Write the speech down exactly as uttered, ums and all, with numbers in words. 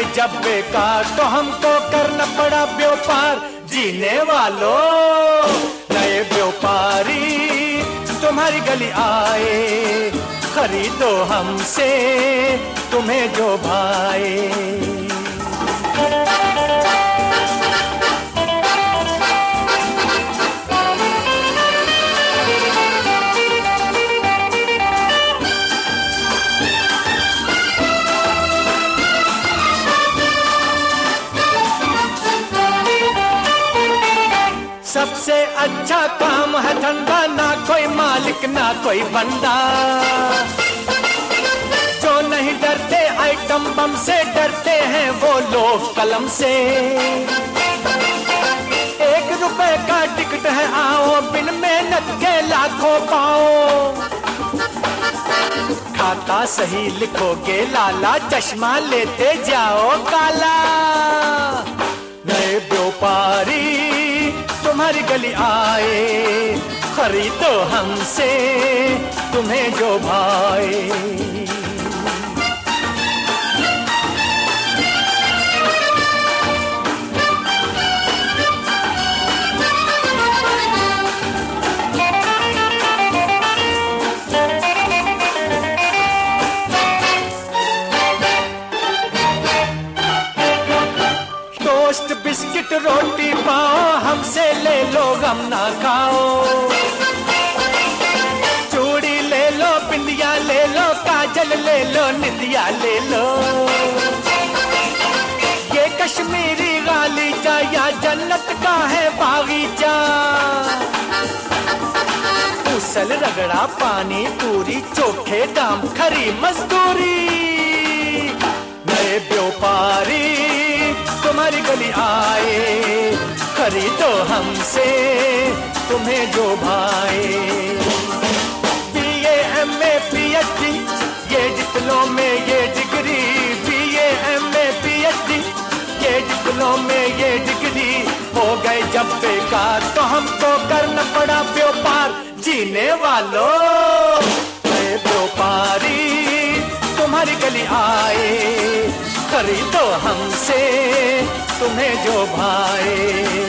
गए जब बेकार तो हमको करना पड़ा व्यापार। जीने वालों नए व्यापारी तुम्हारी गली आए, खरीदो हमसे तुम्हें जो भाए। सबसे अच्छा काम है धंधा, ना कोई मालिक ना कोई बंदा। जो नहीं डरते आइटम बम से, डरते हैं वो लोग कलम से। एक रुपए का टिकट है आओ, बिन मेहनत के लाखों पाओ। खाता सही लिखोगे लाला, चश्मा लेते जाओ काला। नए व्यापारी तुम्हारी गली आए, खरीदो हमसे तुम्हें जो भाए। टोस्ट बिस्किट रोटी पाओ, हमसे ले लो गम ना खाओ। चूड़ी ले लो, बिंदिया ले लो, काजल ले लो, निंदिया ले लो। ये कश्मीरी गालीचा या जन्नत का है बागीचा। उसल रगड़ा पानी पूरी, चोखे दाम खरी मजदूरी। नए व्यापारी तुम्हारी गली आए, खरीदो हमसे तुम्हें जो भाए। B A M A P H D ये डिप्लोमे ये degree, B A M A P H D ये डिप्लोमे ये डिग्री। हो गए जब बेकार तो हमको करना पड़ा व्यापार। जीने वालों नए व्यापारी तुम्हारी गली आए, खरीदो हमसे तुम्हें जो भाए।